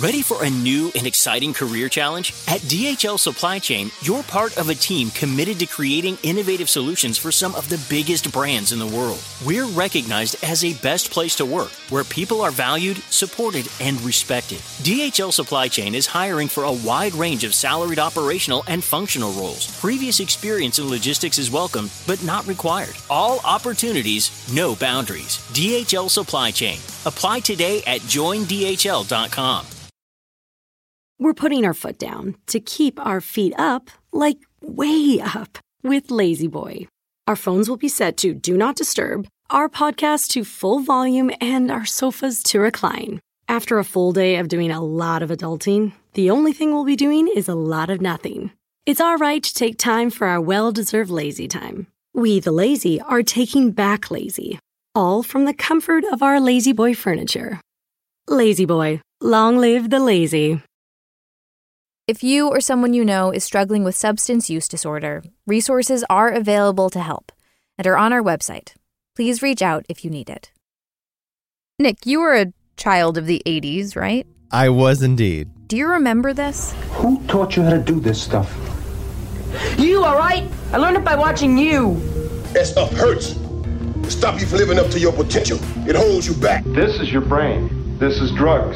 Ready for a new and exciting career challenge? At DHL Supply Chain, you're part of a team committed to creating innovative solutions for some of the biggest brands in the world. We're recognized as a best place to work, where people are valued, supported, and respected. DHL Supply Chain is hiring for a wide range of salaried operational and functional roles. Previous experience in logistics is welcome, but not required. All opportunities, no boundaries. DHL Supply Chain. Apply today at joindhl.com. We're putting our foot down to keep our feet up, like way up, with Lazy Boy. Our phones will be set to Do Not Disturb, our podcast to full volume, and our sofas to recline. After a full day of doing a lot of adulting, the only thing we'll be doing is a lot of nothing. It's all right to take time for our well-deserved lazy time. We, the lazy, are taking back lazy, all from the comfort of our Lazy Boy furniture. Lazy Boy, long live the lazy. If you or someone you know is struggling with substance use disorder, resources are available to help and are on our website. Please reach out if you need it. Nick, you were a child of the 80s, right? I was indeed. Do you remember this? Who taught you how to do this stuff? You, all right? I learned it by watching you. That stuff hurts. It stops you from living up to your potential. It holds you back. This is your brain. This is drugs.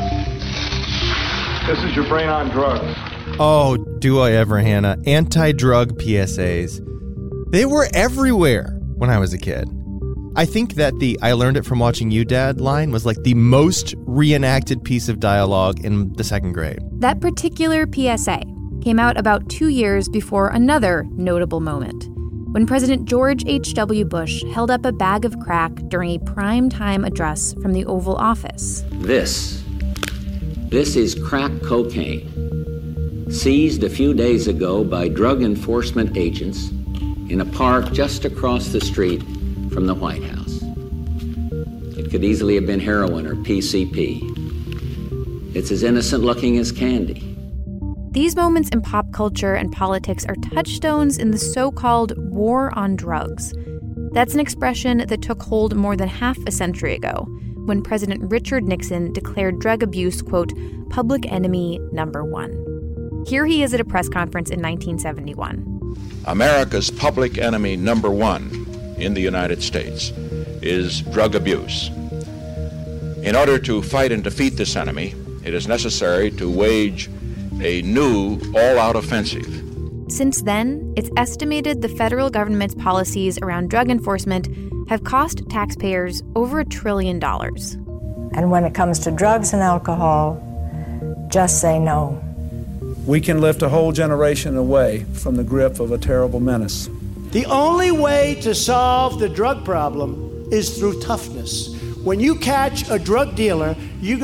This is your brain on drugs. Oh, do I ever, Hannah. Anti-drug PSAs. They were everywhere when I was a kid. I think that the "I learned it from watching you, Dad" line was like the most reenacted piece of dialogue in the second grade. That particular PSA came out about 2 years before another notable moment, when President George H.W. Bush held up a bag of crack during a prime-time address from the Oval Office. This is crack cocaine, seized a few days ago by drug enforcement agents in a park just across the street from the White House. It could easily have been heroin or PCP. It's as innocent looking as candy. These moments in pop culture and politics are touchstones in the so-called war on drugs. That's an expression that took hold more than half a century ago, when President Richard Nixon declared drug abuse, quote, public enemy number one. Here he is at a press conference in 1971. America's public enemy number one in the United States is drug abuse. In order to fight and defeat this enemy, it is necessary to wage a new all-out offensive. Since then, it's estimated the federal government's policies around drug enforcement have cost taxpayers over $1 trillion. And when it comes to drugs and alcohol, just say no. We can lift a whole generation away from the grip of a terrible menace. The only way to solve the drug problem is through toughness. When you catch a drug dealer, you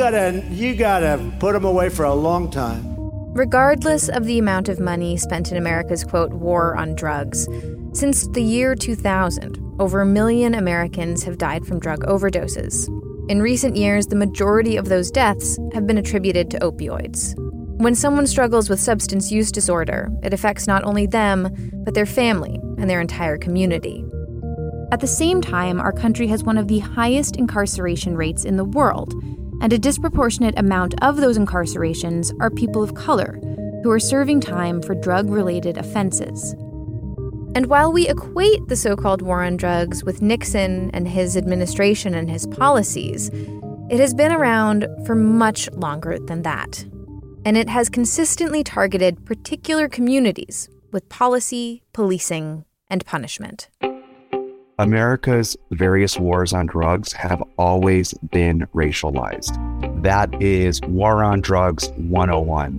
gotta put him away for a long time. Regardless of the amount of money spent in America's, quote, war on drugs, since the year 2000, over 1 million Americans have died from drug overdoses. In recent years, the majority of those deaths have been attributed to opioids. When someone struggles with substance use disorder, it affects not only them, but their family and their entire community. At the same time, our country has one of the highest incarceration rates in the world, and a disproportionate amount of those incarcerations are people of color who are serving time for drug-related offenses. And while we equate the so-called war on drugs with Nixon and his administration and his policies, it has been around for much longer than that. And it has consistently targeted particular communities with policy, policing, and punishment. America's various wars on drugs have always been racialized. That is War on Drugs 101.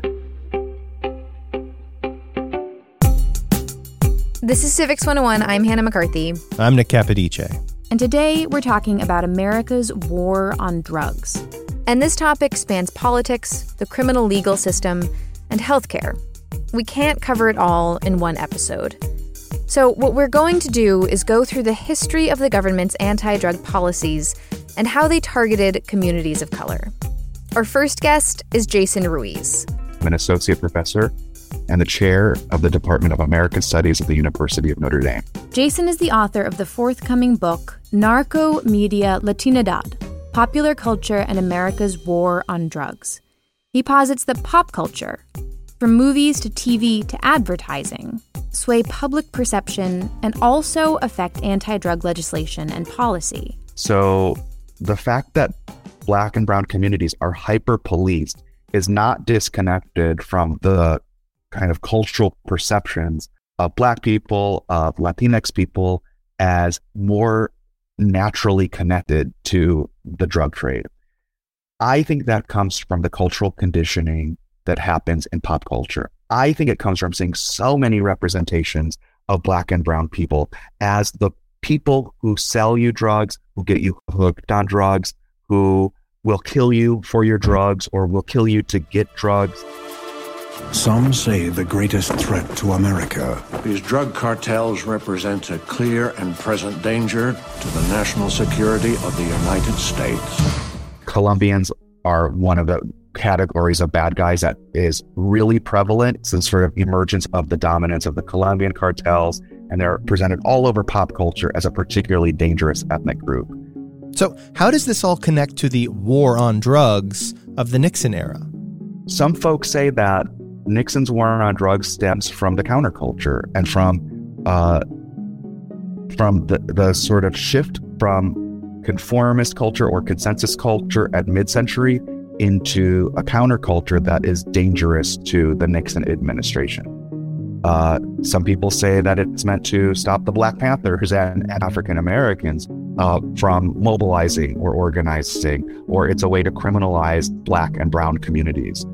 This is Civics 101. I'm Hannah McCarthy. I'm Nick Capodice. And today we're talking about America's war on drugs. And this topic spans politics, the criminal legal system, and healthcare. We can't cover it all in one episode. So what we're going to do is go through the history of the government's anti-drug policies and how they targeted communities of color. Our first guest is Jason Ruiz. I'm an associate professor and the chair of the Department of American Studies at the University of Notre Dame. Jason is the author of the forthcoming book, Narco Media Latinidad, Popular Culture and America's War on Drugs. He posits that pop culture, from movies to TV to advertising, sway public perception and also affect anti-drug legislation and policy. So the fact that Black and brown communities are hyper-policed is not disconnected from the kind of cultural perceptions of Black people, of Latinx people, as more naturally connected to the drug trade. I think that comes from the cultural conditioning that happens in pop culture. I think it comes from seeing so many representations of Black and brown people as the people who sell you drugs, who get you hooked on drugs, who will kill you for your drugs or will kill you to get drugs. Some say the greatest threat to America. These drug cartels represent a clear and present danger to the national security of the United States. Colombians are one of the categories of bad guys that is really prevalent since sort of emergence of the dominance of the Colombian cartels, and they're presented all over pop culture as a particularly dangerous ethnic group. So how does this all connect to the war on drugs of the Nixon era? Some folks say that Nixon's war on drugs stems from the counterculture and from the sort of shift from conformist culture or consensus culture at mid-century into a counterculture that is dangerous to the Nixon administration. Some people say that it's meant to stop the Black Panthers and African Americans from mobilizing or organizing, or it's a way to criminalize Black and brown communities.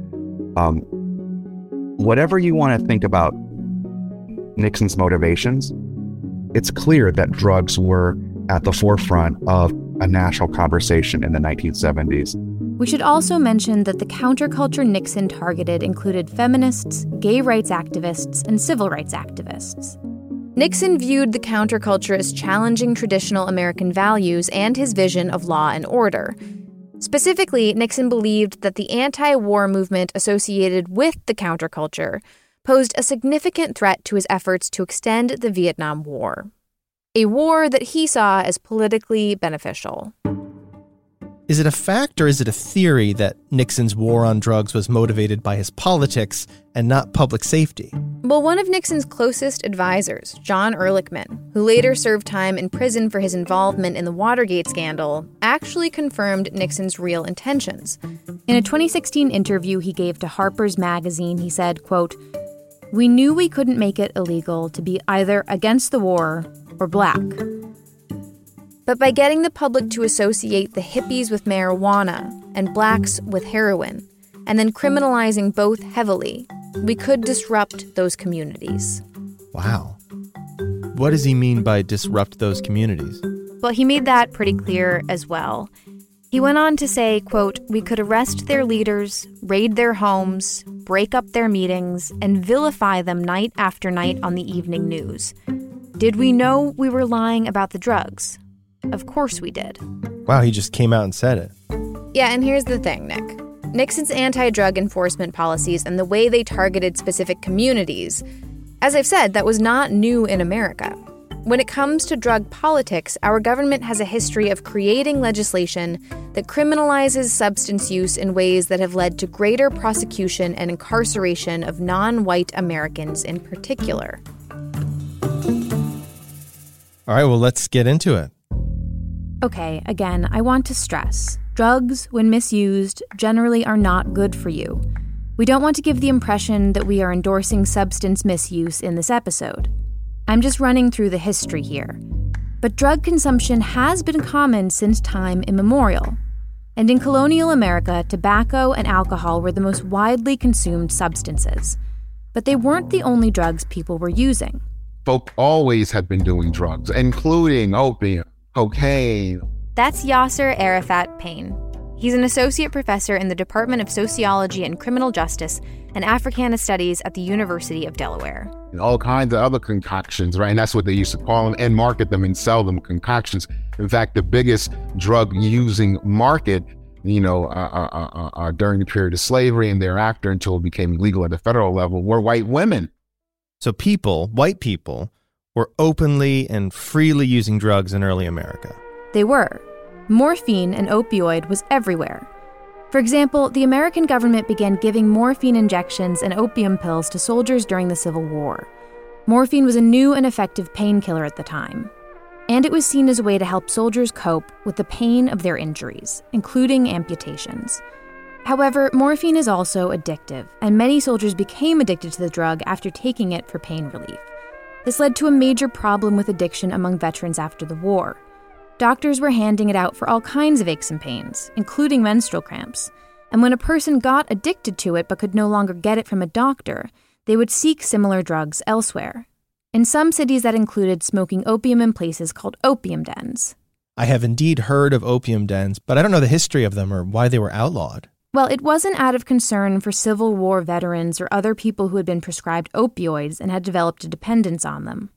Whatever you want to think about Nixon's motivations, it's clear that drugs were at the forefront of a national conversation in the 1970s. We should also mention that the counterculture Nixon targeted included feminists, gay rights activists, and civil rights activists. Nixon viewed the counterculture as challenging traditional American values and his vision of law and order. Specifically, Nixon believed that the anti-war movement associated with the counterculture posed a significant threat to his efforts to extend the Vietnam War, a war that he saw as politically beneficial. Is it a fact or is it a theory that Nixon's war on drugs was motivated by his politics and not public safety? Well, one of Nixon's closest advisors, John Ehrlichman, who later served time in prison for his involvement in the Watergate scandal, actually confirmed Nixon's real intentions. In a 2016 interview he gave to Harper's Magazine, he said, quote, "We knew we couldn't make it illegal to be either against the war or Black. But by getting the public to associate the hippies with marijuana and Blacks with heroin, and then criminalizing both heavily, we could disrupt those communities." Wow. What does he mean by disrupt those communities? Well, he made that pretty clear as well. He went on to say, quote, "We could arrest their leaders, raid their homes, break up their meetings, and vilify them night after night on the evening news. Did we know we were lying about the drugs? Of course we did." Wow, he just came out and said it. Yeah, and here's the thing, Nick. Nixon's anti-drug enforcement policies and the way they targeted specific communities, as I've said, that was not new in America. When it comes to drug politics, our government has a history of creating legislation that criminalizes substance use in ways that have led to greater prosecution and incarceration of non-white Americans in particular. All right, well, let's get into it. Okay, again, I want to stress, drugs, when misused, generally are not good for you. We don't want to give the impression that we are endorsing substance misuse in this episode. I'm just running through the history here. But drug consumption has been common since time immemorial. And in colonial America, tobacco and alcohol were the most widely consumed substances. But they weren't the only drugs people were using. Folk always had been doing drugs, including opium, cocaine. That's Yasser Arafat Payne. He's an associate professor in the Department of Sociology and Criminal Justice and Africana Studies at the University of Delaware. And all kinds of other concoctions, right? And that's what they used to call them and market them and sell them, concoctions. In fact, the biggest drug-using market, during the period of slavery and thereafter until it became legal at the federal level, were white women. So white people, were openly and freely using drugs in early America. They were. Morphine and opioid was everywhere. For example, the American government began giving morphine injections and opium pills to soldiers during the Civil War. Morphine was a new and effective painkiller at the time, and it was seen as a way to help soldiers cope with the pain of their injuries, including amputations. However, morphine is also addictive, and many soldiers became addicted to the drug after taking it for pain relief. This led to a major problem with addiction among veterans after the war. Doctors were handing it out for all kinds of aches and pains, including menstrual cramps. And when a person got addicted to it but could no longer get it from a doctor, they would seek similar drugs elsewhere. In some cities, that included smoking opium in places called opium dens. I have indeed heard of opium dens, but I don't know the history of them or why they were outlawed. Well, it wasn't out of concern for Civil War veterans or other people who had been prescribed opioids and had developed a dependence on them.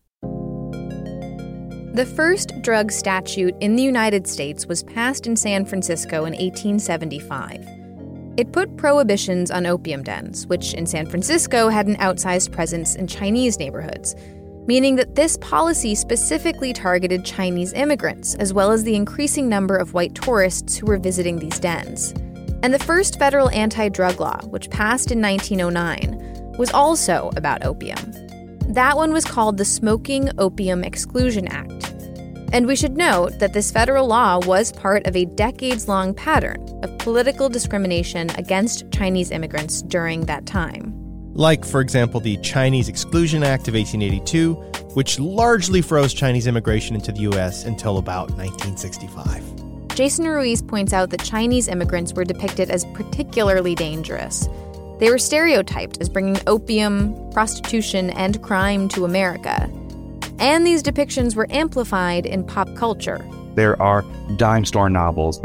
The first drug statute in the United States was passed in San Francisco in 1875. It put prohibitions on opium dens, which in San Francisco had an outsized presence in Chinese neighborhoods, meaning that this policy specifically targeted Chinese immigrants, as well as the increasing number of white tourists who were visiting these dens. And the first federal anti-drug law, which passed in 1909, was also about opium. That one was called the Smoking Opium Exclusion Act. And we should note that this federal law was part of a decades-long pattern of political discrimination against Chinese immigrants during that time. Like, for example, the Chinese Exclusion Act of 1882, which largely froze Chinese immigration into the U.S. until about 1965. Jason Ruiz points out that Chinese immigrants were depicted as particularly dangerous. They were stereotyped as bringing opium, prostitution, and crime to America. And these depictions were amplified in pop culture. There are dime store novels,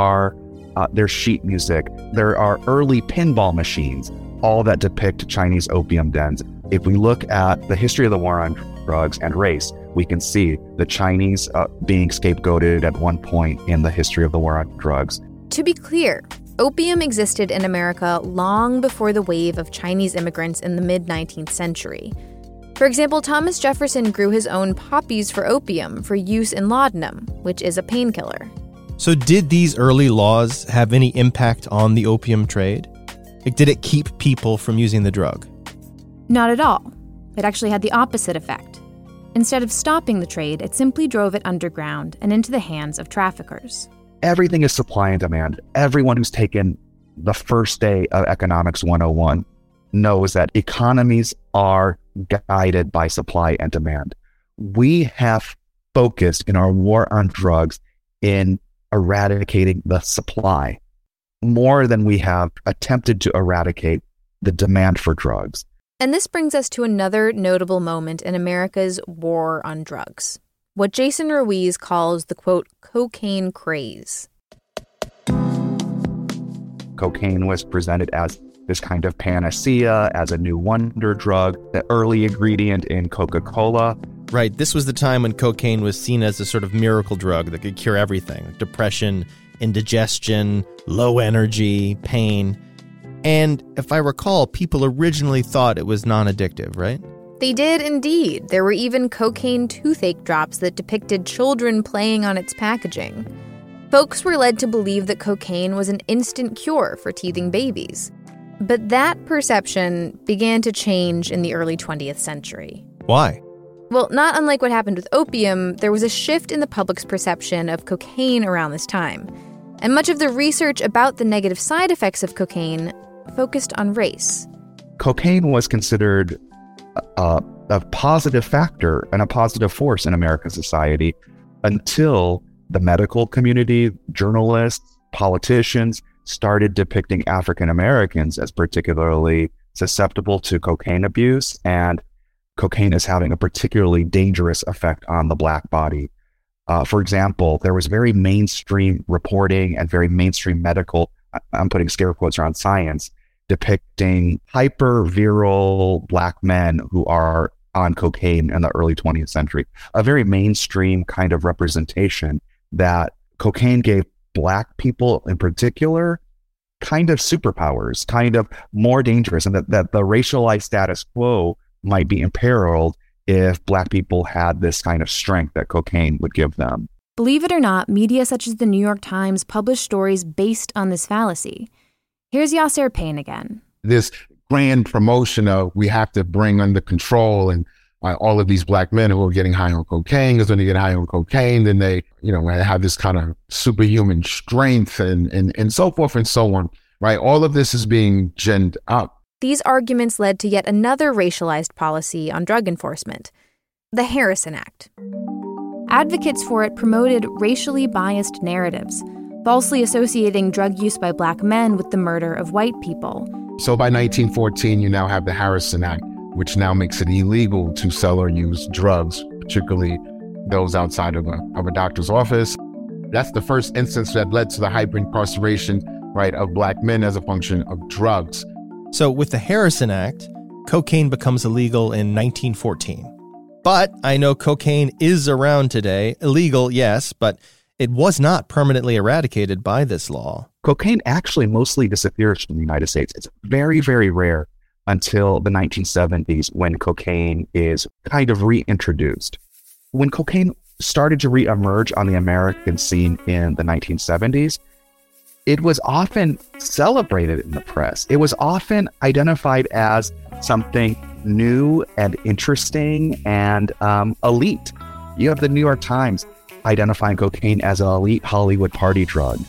there's sheet music, there are early pinball machines, all that depict Chinese opium dens. If we look at the history of the war on drugs and race, we can see the Chinese being scapegoated at one point in the history of the war on drugs. To be clear, opium existed in America long before the wave of Chinese immigrants in the mid-19th century. For example, Thomas Jefferson grew his own poppies for opium for use in laudanum, which is a painkiller. So did these early laws have any impact on the opium trade? Like, did it keep people from using the drug? Not at all. It actually had the opposite effect. Instead of stopping the trade, it simply drove it underground and into the hands of traffickers. Everything is supply and demand. Everyone who's taken the first day of Economics 101 knows that economies are guided by supply and demand. We have focused in our war on drugs in eradicating the supply more than we have attempted to eradicate the demand for drugs. And this brings us to another notable moment in America's war on drugs, what Jason Ruiz calls the, quote, cocaine craze. Cocaine was presented as this kind of panacea, as a new wonder drug, the early ingredient in Coca-Cola. Right, this was the time when cocaine was seen as a sort of miracle drug that could cure everything, like depression, indigestion, low energy, pain. And if I recall, people originally thought it was non-addictive, right? They did indeed. There were even cocaine toothache drops that depicted children playing on its packaging. Folks were led to believe that cocaine was an instant cure for teething babies. But that perception began to change in the early 20th century. Why? Well, not unlike what happened with opium, there was a shift in the public's perception of cocaine around this time. And much of the research about the negative side effects of cocaine focused on race. Cocaine was considered a positive factor and a positive force in American society until the medical community, journalists, politicians started depicting African Americans as particularly susceptible to cocaine abuse, and cocaine is having a particularly dangerous effect on the Black body. For example, there was very mainstream reporting and very mainstream medical, I'm putting scare quotes around science, depicting hyper-virile Black men who are on cocaine in the early 20th century. A very mainstream kind of representation that cocaine gave Black people in particular kind of superpowers, kind of more dangerous, and that the racialized status quo might be imperiled if Black people had this kind of strength that cocaine would give them. Believe it or not, media such as the New York Times published stories based on this fallacy. Here's Yasser Payne again. This grand promotion of we have to bring under control and all of these black men who are getting high on cocaine, because when they get high on cocaine, then they, have this kind of superhuman strength and so forth and so on, right? All of this is being ginned up. These arguments led to yet another racialized policy on drug enforcement, the Harrison Act. Advocates for it promoted racially biased narratives, falsely associating drug use by black men with the murder of white people. So by 1914, you now have the Harrison Act, which now makes it illegal to sell or use drugs, particularly those outside of a doctor's office. That's the first instance that led to the hyper-incarceration, right, of black men as a function of drugs. So with the Harrison Act, cocaine becomes illegal in 1914. But I know cocaine is around today. Illegal, yes, but it was not permanently eradicated by this law. Cocaine actually mostly disappears from the United States. It's very, very rare until the 1970s when cocaine is kind of reintroduced. When cocaine started to reemerge on the American scene in the 1970s, it was often celebrated in the press. It was often identified as something new and interesting and elite. You have the New York Times identifying cocaine as an elite Hollywood party drug,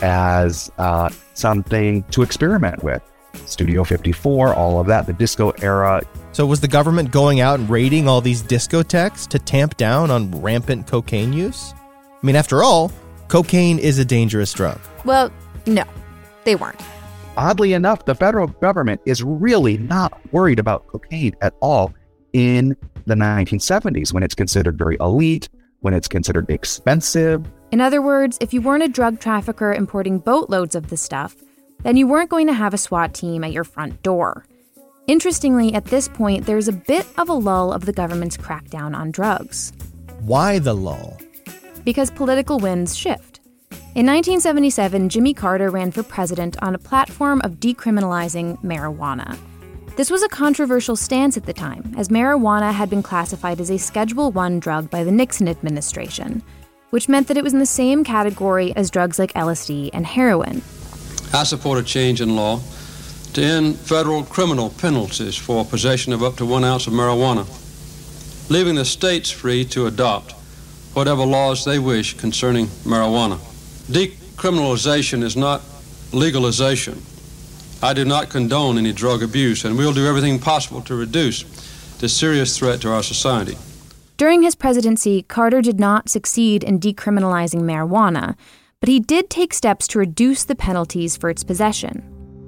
as something to experiment with. Studio 54, all of that, the disco era. So was the government going out and raiding all these discotheques to tamp down on rampant cocaine use? I mean, after all, cocaine is a dangerous drug. Well, no, they weren't. Oddly enough, the federal government is really not worried about cocaine at all in the 1970s, when it's considered very elite, when it's considered expensive. In other words, if you weren't a drug trafficker importing boatloads of the stuff, then you weren't going to have a SWAT team at your front door. Interestingly, at this point, there's a bit of a lull of the government's crackdown on drugs. Why the lull? Because political winds shift. In 1977, Jimmy Carter ran for president on a platform of decriminalizing marijuana. This was a controversial stance at the time, as marijuana had been classified as a Schedule I drug by the Nixon administration, which meant that it was in the same category as drugs like LSD and heroin. I support a change in law to end federal criminal penalties for possession of up to 1 ounce of marijuana, leaving the states free to adopt whatever laws they wish concerning marijuana. Decriminalization is not legalization. I do not condone any drug abuse, and we'll do everything possible to reduce this serious threat to our society. During his presidency, Carter did not succeed in decriminalizing marijuana, but he did take steps to reduce the penalties for its possession.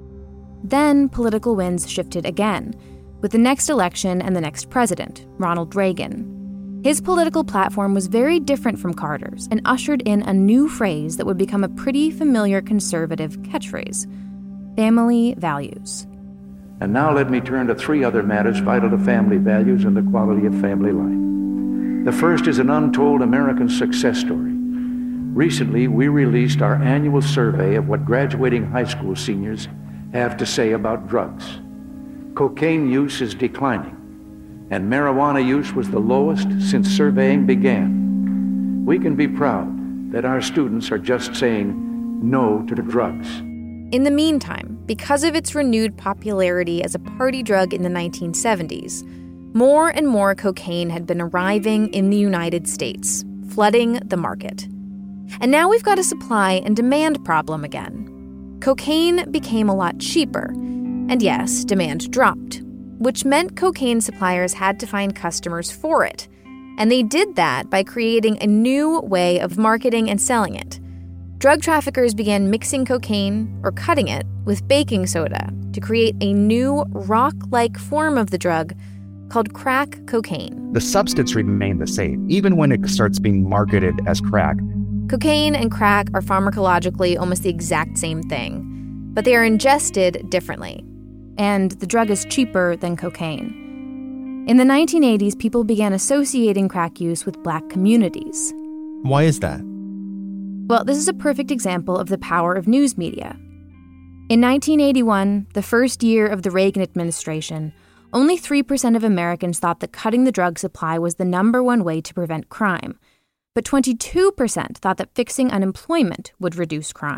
Then political winds shifted again, with the next election and the next president, Ronald Reagan. His political platform was very different from Carter's and ushered in a new phrase that would become a pretty familiar conservative catchphrase: family values. And now let me turn to 3 other matters vital to family values and the quality of family life. The first is an untold American success story. Recently, we released our annual survey of what graduating high school seniors have to say about drugs. Cocaine use is declining, and marijuana use was the lowest since surveying began. We can be proud that our students are just saying no to the drugs. In the meantime, because of its renewed popularity as a party drug in the 1970s, more and more cocaine had been arriving in the United States, flooding the market. And now we've got a supply and demand problem again. Cocaine became a lot cheaper, and yes, demand dropped, which meant cocaine suppliers had to find customers for it. And they did that by creating a new way of marketing and selling it. Drug traffickers began mixing cocaine, or cutting it, with baking soda to create a new rock-like form of the drug called crack cocaine. The substance remained the same, even when it starts being marketed as crack. Cocaine and crack are pharmacologically almost the exact same thing, but they are ingested differently, and the drug is cheaper than cocaine. In the 1980s, people began associating crack use with black communities. Why is that? Well, this is a perfect example of the power of news media. In 1981, the first year of the Reagan administration, only 3% of Americans thought that cutting the drug supply was the #1 way to prevent crime. But 22% thought that fixing unemployment would reduce crime.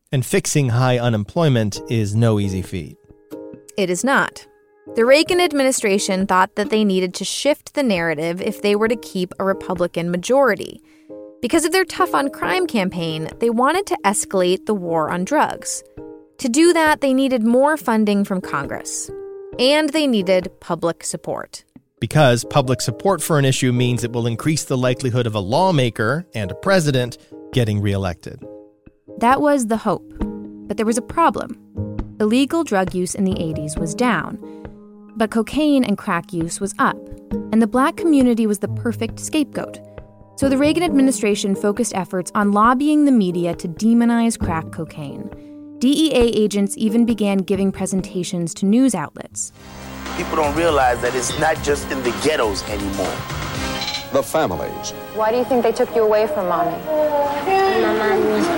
And fixing high unemployment is no easy feat. It is not. The Reagan administration thought that they needed to shift the narrative if they were to keep a Republican majority. Because of their tough on crime campaign, they wanted to escalate the war on drugs. To do that, they needed more funding from Congress. And they needed public support. Because public support for an issue means it will increase the likelihood of a lawmaker and a president getting reelected. That was the hope. But there was a problem. Illegal drug use in the 80s was down. But cocaine and crack use was up. And the black community was the perfect scapegoat. So the Reagan administration focused efforts on lobbying the media to demonize crack cocaine. DEA agents even began giving presentations to news outlets. People don't realize that it's not just in the ghettos anymore. The families. Why do you think they took you away from Mommy? My mom was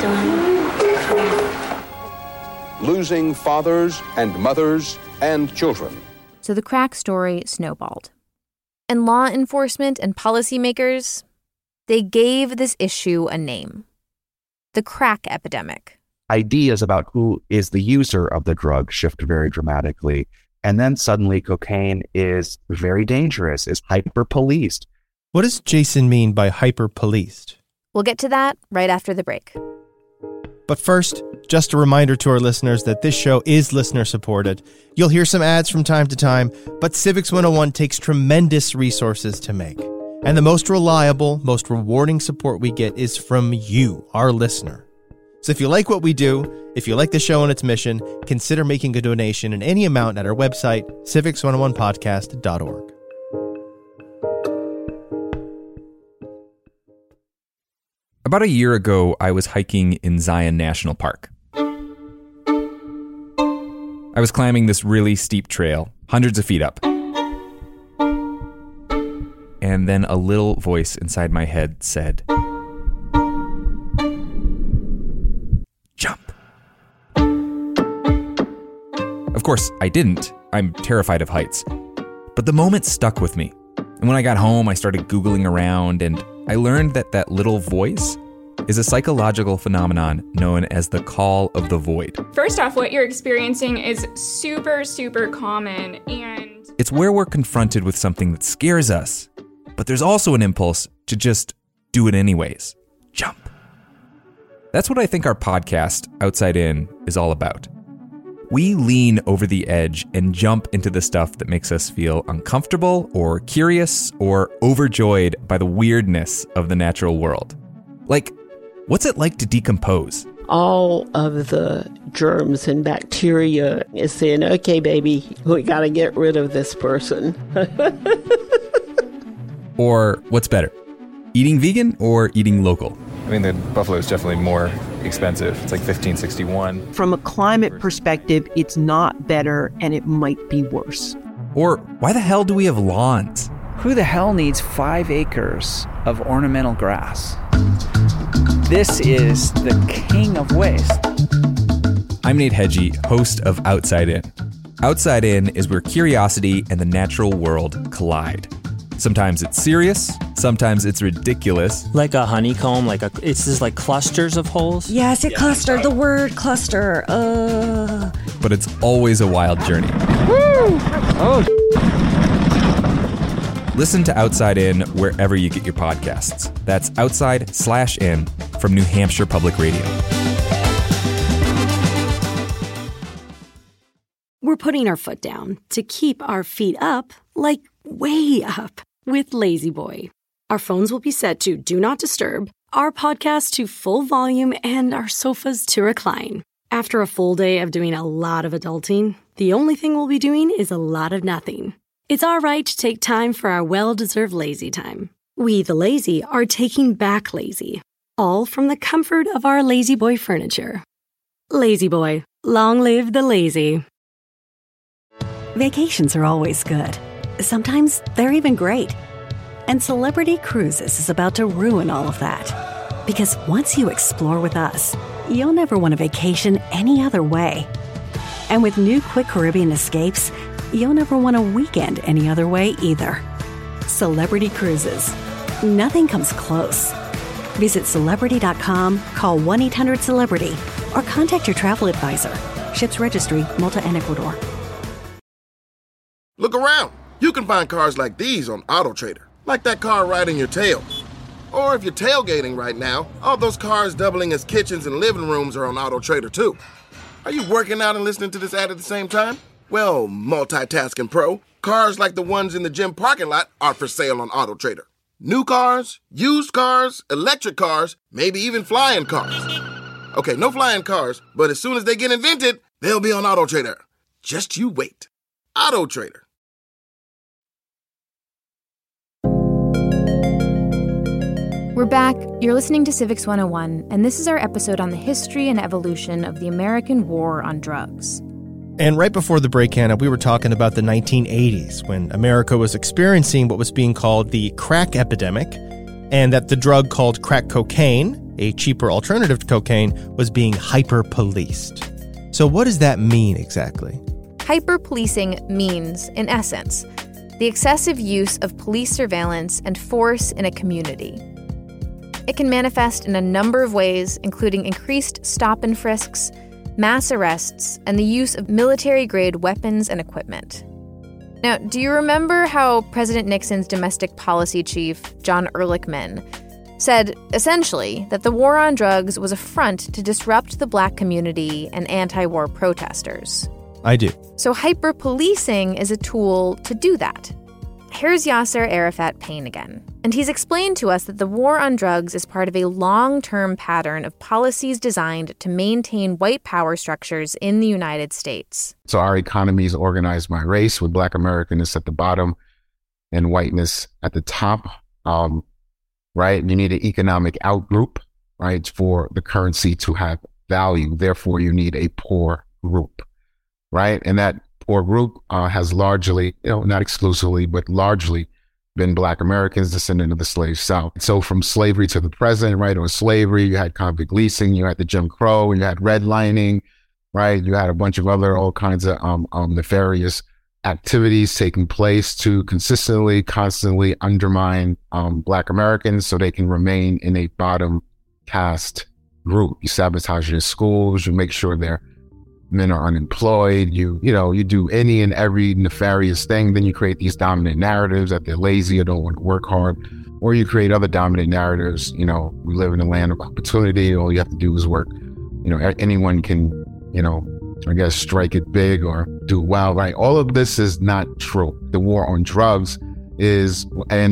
doing. Losing fathers and mothers and children. So the crack story snowballed. And law enforcement and policymakers, they gave this issue a name. The crack epidemic. Ideas about who is the user of the drug shift very dramatically. And then suddenly cocaine is very dangerous, is hyper-policed. What does Jason mean by hyper-policed? We'll get to that right after the break. But first, just a reminder to our listeners that this show is listener-supported. You'll hear some ads from time to time, but Civics 101 takes tremendous resources to make. And the most reliable, most rewarding support we get is from you, our listener. So if you like what we do, if you like the show and its mission, consider making a donation in any amount at our website, civics101podcast.org. About a year ago, I was hiking in Zion National Park. I was climbing this really steep trail, hundreds of feet up. And then a little voice inside my head said, "Jump." Of course, I didn't. I'm terrified of heights. But the moment stuck with me. And when I got home, I started Googling around, and I learned that that little voice is a psychological phenomenon known as the call of the void. First off, what you're experiencing is super, super common, and it's where we're confronted with something that scares us, but there's also an impulse to just do it anyways. Jump. That's what I think our podcast, Outside In, is all about. We lean over the edge and jump into the stuff that makes us feel uncomfortable or curious or overjoyed by the weirdness of the natural world. Like, what's it like to decompose? All of the germs and bacteria is saying, okay, baby, we got to get rid of this person. Or what's better, eating vegan or eating local? I mean, the buffalo is definitely more expensive. It's like $15.61. From a climate perspective, it's not better and it might be worse. Or why the hell do we have lawns? Who the hell needs 5 acres of ornamental grass? This is the king of waste. I'm Nate Hedgie, host of Outside In. Outside In is where curiosity and the natural world collide. Sometimes it's serious, sometimes it's ridiculous. Like a honeycomb, it's just like clusters of holes? Yes, it clustered, the word cluster. But it's always a wild journey. Woo! Oh, Listen to Outside In wherever you get your podcasts. That's outside/in from New Hampshire Public Radio. We're putting our foot down to keep our feet up, like way up, with Lazy Boy. Our phones will be set to Do Not Disturb, our podcast to full volume, and our sofas to recline. After a full day of doing a lot of adulting, the only thing we'll be doing is a lot of nothing. It's our right to take time for our well-deserved lazy time. We, the lazy, are taking back lazy, all from the comfort of our Lazy Boy furniture. Lazy Boy, long live the lazy. Vacations are always good. Sometimes they're even great. And Celebrity Cruises is about to ruin all of that. Because once you explore with us, you'll never want a vacation any other way. And with new Quick Caribbean Escapes, you'll never want a weekend any other way either. Celebrity Cruises. Nothing comes close. Visit Celebrity.com, call 1-800-CELEBRITY, or contact your travel advisor. Ships Registry, Malta and Ecuador. Look around. You can find cars like these on AutoTrader, like that car riding your tail. Or if you're tailgating right now, all those cars doubling as kitchens and living rooms are on AutoTrader too. Are you working out and listening to this ad at the same time? Well, multitasking pro, cars like the ones in the gym parking lot are for sale on AutoTrader. New cars, used cars, electric cars, maybe even flying cars. Okay, no flying cars, but as soon as they get invented, they'll be on AutoTrader. Just you wait. AutoTrader. We're back. You're listening to Civics 101, and this is our episode on the history and evolution of the American war on drugs. And right before the break, Hannah, we were talking about the 1980s, when America was experiencing what was being called the crack epidemic, and that the drug called crack cocaine, a cheaper alternative to cocaine, was being hyper-policed. So what does that mean exactly? Hyper-policing means, in essence, the excessive use of police surveillance and force in a community. It can manifest in a number of ways, including increased stop and frisks, mass arrests, and the use of military-grade weapons and equipment. Now, do you remember how President Nixon's domestic policy chief, John Ehrlichman, said, essentially, that the war on drugs was a front to disrupt the Black community and anti-war protesters? I do. So hyper-policing is a tool to do that. Here's Yasser Arafat Payne again, and he's explained to us that the war on drugs is part of a long-term pattern of policies designed to maintain white power structures in the United States. So our economy is organized by race, with Black Americanness at the bottom and whiteness at the top, right? You need an economic outgroup, right, for the currency to have value. Therefore, you need a poor group, right? And that poor group has largely, not exclusively, but largely been Black Americans descendant of the slave South. So from slavery to the present, right, or slavery, you had convict leasing, you had the Jim Crow, and you had redlining, right? You had a bunch of other all kinds of nefarious activities taking place to constantly undermine Black Americans so they can remain in a bottom caste group. You sabotage your schools, you make sure their men are unemployed, you do any and every nefarious thing. Then you create these dominant narratives that they're lazy or don't want to work hard, or you create other dominant narratives. We live in a land of opportunity. All you have to do is work. Anyone can, strike it big or do well, right? All of this is not true. The war on drugs was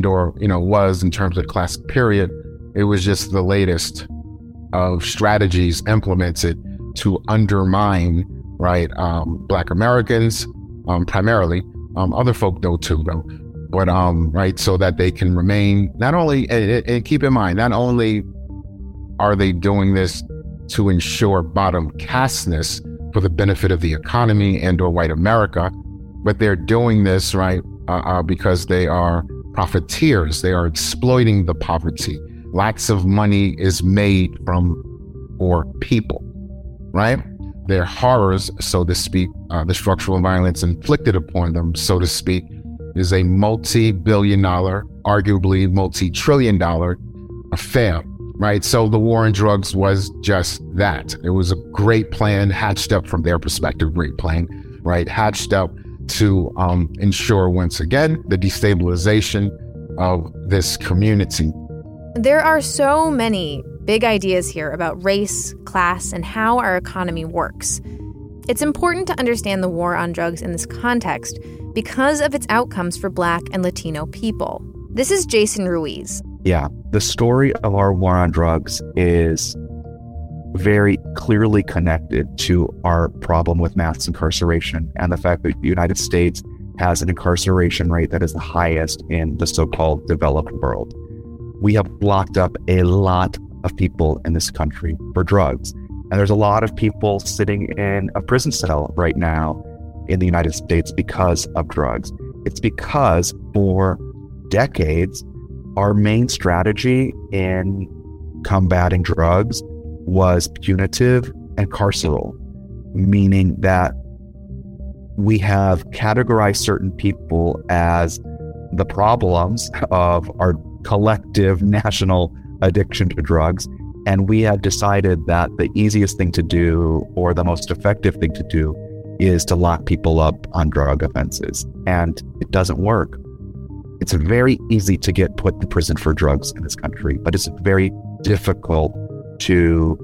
in terms of classic period, it was just the latest of strategies implemented to undermine, right, Black Americans, primarily, other folk though too, but right, so that they can remain, not only, and keep in mind, not only are they doing this to ensure bottom casteness for the benefit of the economy and or white America, but they're doing this, right, because they are profiteers. They are exploiting the poverty. Lots of money is made from poor people, right? Their horrors, so to speak, the structural violence inflicted upon them, so to speak, is a multi-billion-dollar, arguably multi-trillion-dollar affair, right? So the war on drugs was just that. It was a great plan, hatched up from their perspective, great plan, right? Hatched up to ensure, once again, the destabilization of this community. There are so many big ideas here about race, class, and how our economy works. It's important to understand the war on drugs in this context because of its outcomes for Black and Latino people. This is Jason Ruiz. Yeah, the story of our war on drugs is very clearly connected to our problem with mass incarceration and the fact that the United States has an incarceration rate that is the highest in the so-called developed world. We have locked up a lot of people in this country for drugs. And there's a lot of people sitting in a prison cell right now in the United States because of drugs. It's because for decades, our main strategy in combating drugs was punitive and carceral, meaning that we have categorized certain people as the problems of our collective national addiction to drugs, And we had decided that the easiest thing to do, or the most effective thing to do, is to lock people up on drug offenses. And it doesn't work. It's very easy to get put in prison for drugs in this country, but it's very difficult to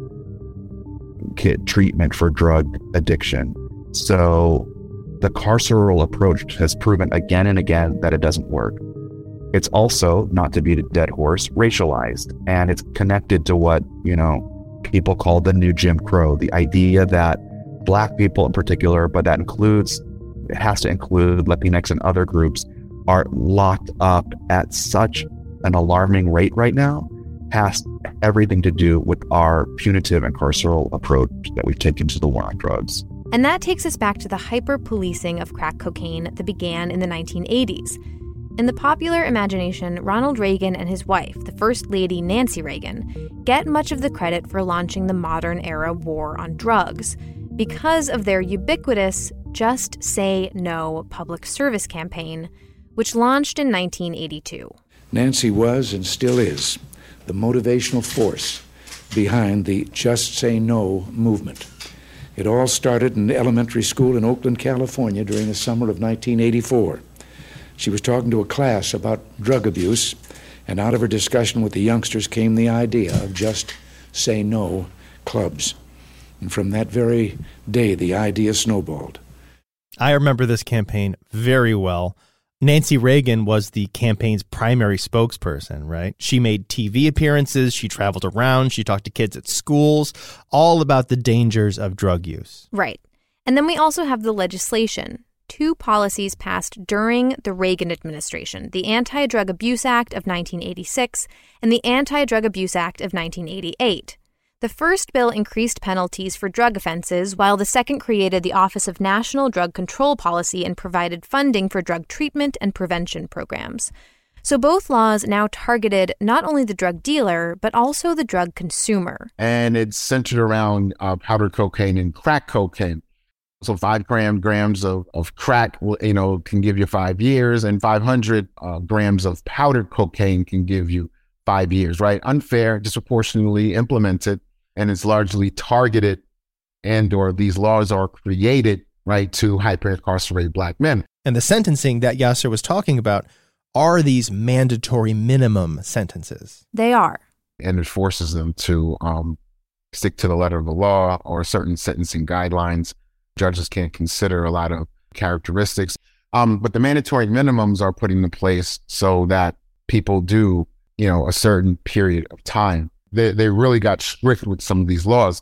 get treatment for drug addiction. So the carceral approach has proven again and again that it doesn't work. It's also, not to beat a dead horse, racialized, and it's connected to what, people call the new Jim Crow, the idea that Black people in particular, but it has to include Latinx and other groups, are locked up at such an alarming rate right now, has everything to do with our punitive and carceral approach that we've taken to the war on drugs. And that takes us back to the hyper-policing of crack cocaine that began in the 1980s. In the popular imagination, Ronald Reagan and his wife, the First Lady Nancy Reagan, get much of the credit for launching the modern-era war on drugs because of their ubiquitous Just Say No public service campaign, which launched in 1982. Nancy was and still is the motivational force behind the Just Say No movement. It all started in elementary school in Oakland, California during the summer of 1984. She was talking to a class about drug abuse, and out of her discussion with the youngsters came the idea of Just Say No clubs. And from that very day, the idea snowballed. I remember this campaign very well. Nancy Reagan was the campaign's primary spokesperson, right? She made TV appearances, she traveled around, she talked to kids at schools, all about the dangers of drug use. Right. And then we also have the legislation. 2 policies passed during the Reagan administration, the Anti-Drug Abuse Act of 1986 and the Anti-Drug Abuse Act of 1988. The first bill increased penalties for drug offenses, while the second created the Office of National Drug Control Policy and provided funding for drug treatment and prevention programs. So both laws now targeted not only the drug dealer, but also the drug consumer. And it's centered around powder cocaine and crack cocaine. So 5 grams of crack, can give you 5 years, and 500 grams of powdered cocaine can give you 5 years, right? Unfair, disproportionately implemented, and it's largely targeted, or these laws are created, right, to hyper-incarcerate Black men. And the sentencing that Yasser was talking about are these mandatory minimum sentences. They are. And it forces them to stick to the letter of the law or certain sentencing guidelines. Judges can't consider a lot of characteristics. But the mandatory minimums are put into place so that people do, a certain period of time. They really got strict with some of these laws.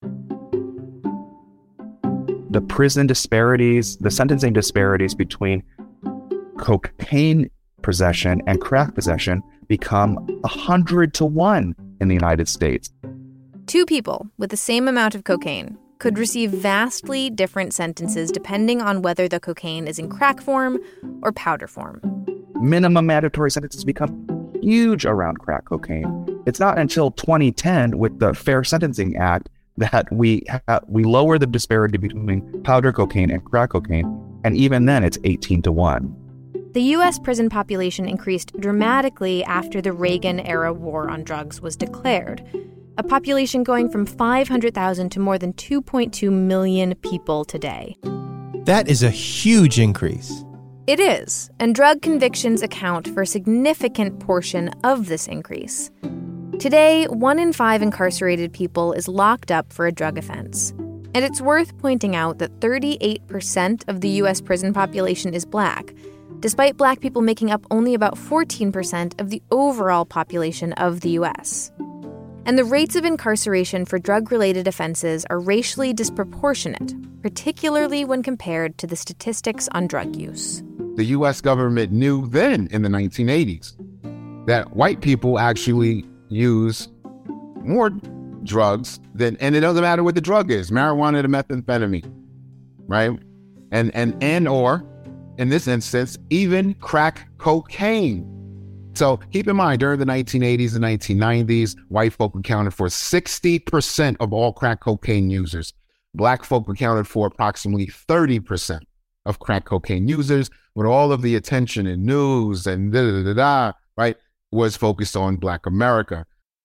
The prison disparities, the sentencing disparities between cocaine possession and crack possession become 100 to 1 in the United States. 2 people with the same amount of cocaine could receive vastly different sentences depending on whether the cocaine is in crack form or powder form. Minimum mandatory sentences become huge around crack cocaine. It's not until 2010 with the Fair Sentencing Act that we lower the disparity between powder cocaine and crack cocaine, and even then it's 18 to 1. The U.S. prison population increased dramatically after the Reagan-era war on drugs was declared, a population going from 500,000 to more than 2.2 million people today. That is a huge increase. It is, and drug convictions account for a significant portion of this increase. Today, 1 in 5 incarcerated people is locked up for a drug offense. And it's worth pointing out that 38% of the U.S. prison population is Black, despite Black people making up only about 14% of the overall population of the U.S. And the rates of incarceration for drug-related offenses are racially disproportionate, particularly when compared to the statistics on drug use. The U.S. government knew then, in the 1980s, that white people actually use more drugs and it doesn't matter what the drug is, marijuana to methamphetamine, right? And or, in this instance, even crack cocaine. So keep in mind, during the 1980s and 1990s, white folk accounted for 60% of all crack cocaine users. Black folk accounted for approximately 30% of crack cocaine users, when all of the attention and news and right, was focused on Black America.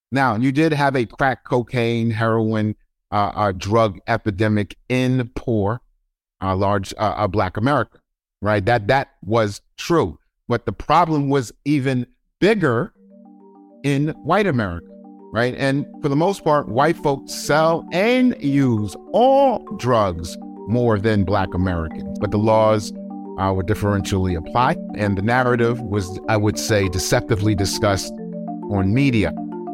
Now, you did have a crack cocaine, heroin, drug epidemic in poor, large Black America, right? That was true. But the problem was even bigger in white America, right? And for the most part, white folks sell and use all drugs more than Black Americans. But the laws were differentially applied, and the narrative was, I would say, deceptively discussed on media.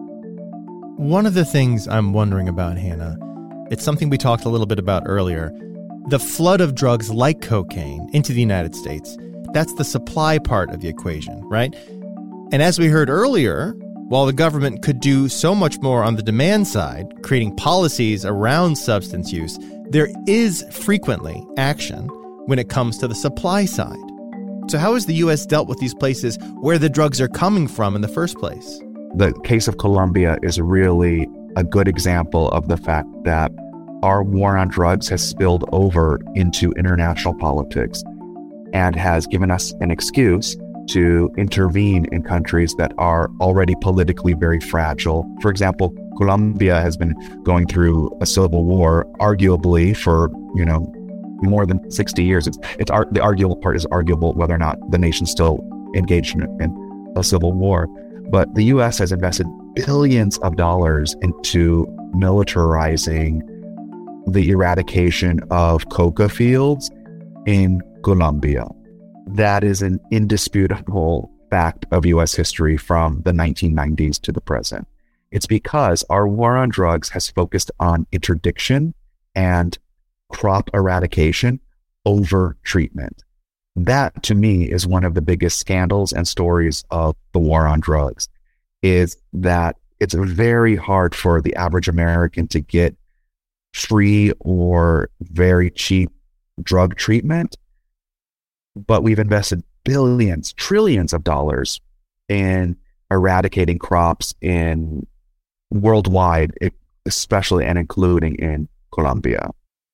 One of the things I'm wondering about, Hannah, it's something we talked a little bit about earlier. The flood of drugs like cocaine into the United States, that's the supply part of the equation, right? And as we heard earlier, while the government could do so much more on the demand side, creating policies around substance use, there is frequently action when it comes to the supply side. So how has the U.S. dealt with these places where the drugs are coming from in the first place? The case of Colombia is really a good example of the fact that our war on drugs has spilled over into international politics and has given us an excuse to intervene in countries that are already politically very fragile. For example, Colombia has been going through a civil war, arguably for, more than 60 years. The arguable part is arguable whether or not the nation's still engaged in a civil war. But the U.S. has invested billions of dollars into militarizing the eradication of coca fields in Colombia. That is an indisputable fact of U.S. history from the 1990s to the present. It's because our war on drugs has focused on interdiction and crop eradication over treatment. That, to me, is one of the biggest scandals and stories of the war on drugs, is that it's very hard for the average American to get free or very cheap drug treatment. But we've invested billions, trillions of dollars in eradicating crops in worldwide, especially and including in Colombia.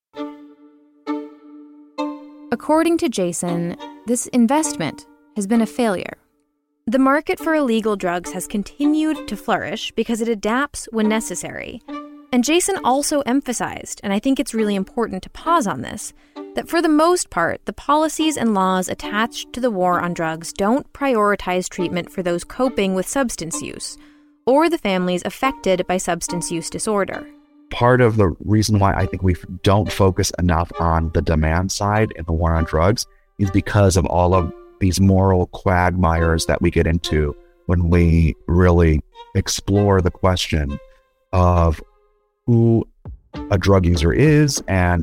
According to Jason, this investment has been a failure. The market for illegal drugs has continued to flourish because it adapts when necessary. And Jason also emphasized, and I think it's really important to pause on this, that for the most part, the policies and laws attached to the war on drugs don't prioritize treatment for those coping with substance use or the families affected by substance use disorder. Part of the reason why I think we don't focus enough on the demand side in the war on drugs is because of all of these moral quagmires that we get into when we really explore the question of who a drug user is and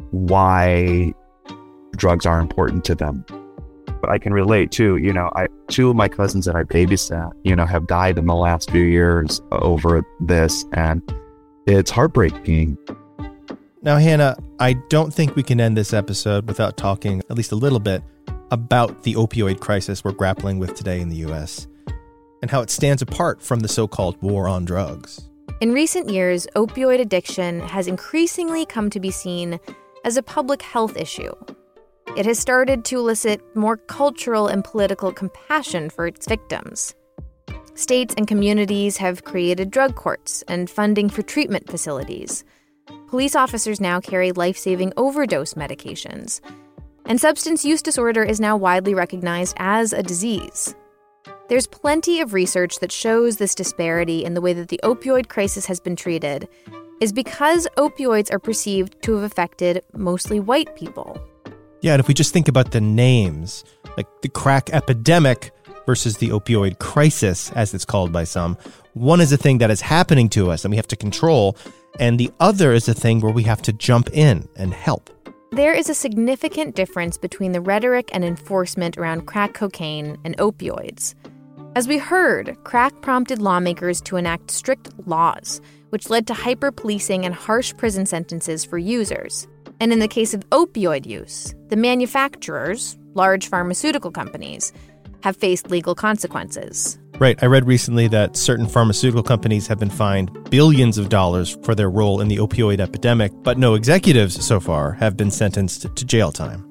why drugs are important to them. But I can relate too, two of my cousins that I babysat, have died in the last few years over this, and it's heartbreaking. Now, Hannah, I don't think we can end this episode without talking at least a little bit about the opioid crisis we're grappling with today in the U.S. and how it stands apart from the so-called war on drugs. In recent years, opioid addiction has increasingly come to be seen as a public health issue. It has started to elicit more cultural and political compassion for its victims. States and communities have created drug courts and funding for treatment facilities. Police officers now carry life-saving overdose medications. And substance use disorder is now widely recognized as a disease. There's plenty of research that shows this disparity in the way that the opioid crisis has been treated is because opioids are perceived to have affected mostly white people. Yeah, and if we just think about the names, like the crack epidemic versus the opioid crisis, as it's called by some, one is a thing that is happening to us and we have to control, and the other is a thing where we have to jump in and help. There is a significant difference between the rhetoric and enforcement around crack cocaine and opioids. As we heard, crack prompted lawmakers to enact strict laws, which led to hyper-policing and harsh prison sentences for users. And in the case of opioid use, the manufacturers, large pharmaceutical companies, have faced legal consequences. Right. I read recently that certain pharmaceutical companies have been fined billions of dollars for their role in the opioid epidemic, but no executives so far have been sentenced to jail time.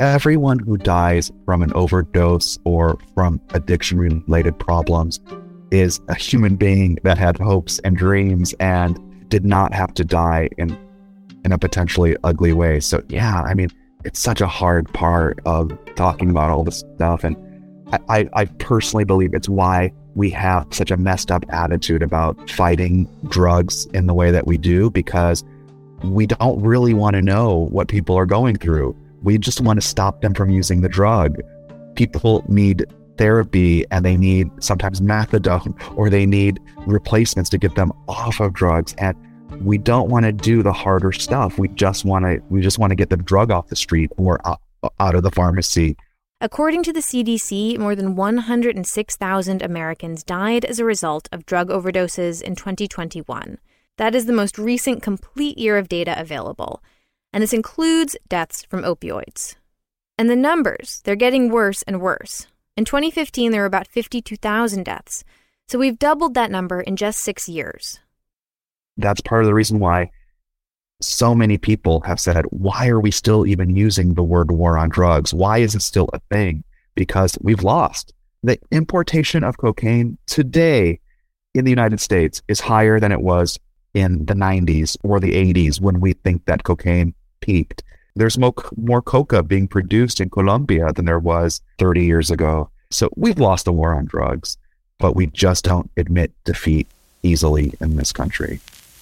Everyone who dies from an overdose or from addiction-related problems is a human being that had hopes and dreams and did not have to die in a potentially ugly way. So yeah, I mean, it's such a hard part of talking about all this stuff. And I personally believe it's why we have such a messed up attitude about fighting drugs in the way that we do, because we don't really want to know what people are going through. We just want to stop them from using the drug. People need therapy, and they need sometimes methadone, or they need replacements to get them off of drugs. And we don't want to do the harder stuff. We just want to get the drug off the street or out of the pharmacy. According to the CDC, more than 106,000 Americans died as a result of drug overdoses in 2021. That is the most recent complete year of data available. And this includes deaths from opioids. And the numbers, they're getting worse and worse. In 2015, there were about 52,000 deaths. So we've doubled that number in just 6 years. That's part of the reason why so many people have said, why are we still even using the word war on drugs? Why is it still a thing? Because we've lost. The importation of cocaine today in the United States is higher than it was in the 90s or the 80s when we think that cocaine peaked. There's more coca being produced in Colombia than there was 30 years ago. So we've lost the war on drugs, but we just don't admit defeat easily in this country.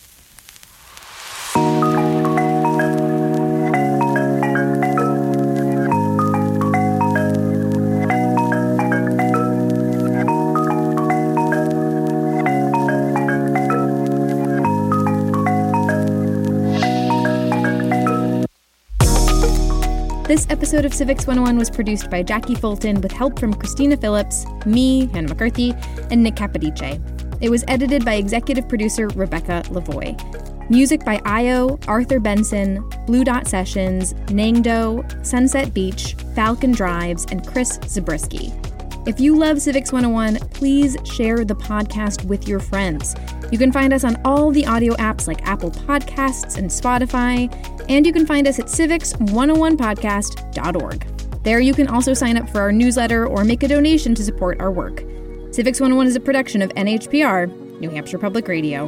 This episode of Civics 101 was produced by Jackie Fulton with help from Christina Phillips, me, Hannah McCarthy, and Nick Capodice. It was edited by executive producer Rebecca Lavoie. Music by Io, Arthur Benson, Blue Dot Sessions, Nangdo, Sunset Beach, Falcon Drives, and Chris Zabriskie. If you love Civics 101, please share the podcast with your friends. You can find us on all the audio apps like Apple Podcasts and Spotify, and you can find us at civics101podcast.org. There you can also sign up for our newsletter or make a donation to support our work. Civics 101 is a production of NHPR, New Hampshire Public Radio.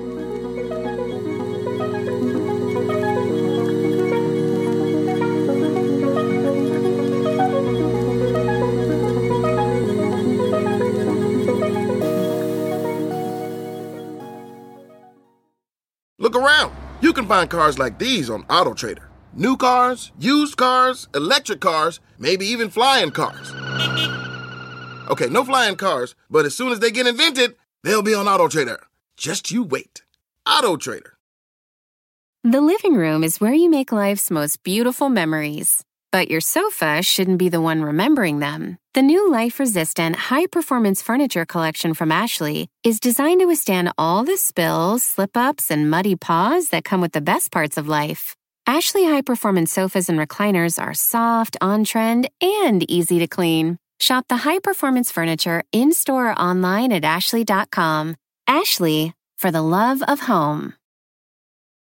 Look around. You can find cars like these on AutoTrader. New cars, used cars, electric cars, maybe even flying cars. Okay, no flying cars, but as soon as they get invented, they'll be on AutoTrader. Just you wait. AutoTrader. The living room is where you make life's most beautiful memories. But your sofa shouldn't be the one remembering them. The new life-resistant, high-performance furniture collection from Ashley is designed to withstand all the spills, slip-ups, and muddy paws that come with the best parts of life. Ashley high-performance sofas and recliners are soft, on-trend, and easy to clean. Shop the high-performance furniture in-store or online at ashley.com. Ashley, for the love of home.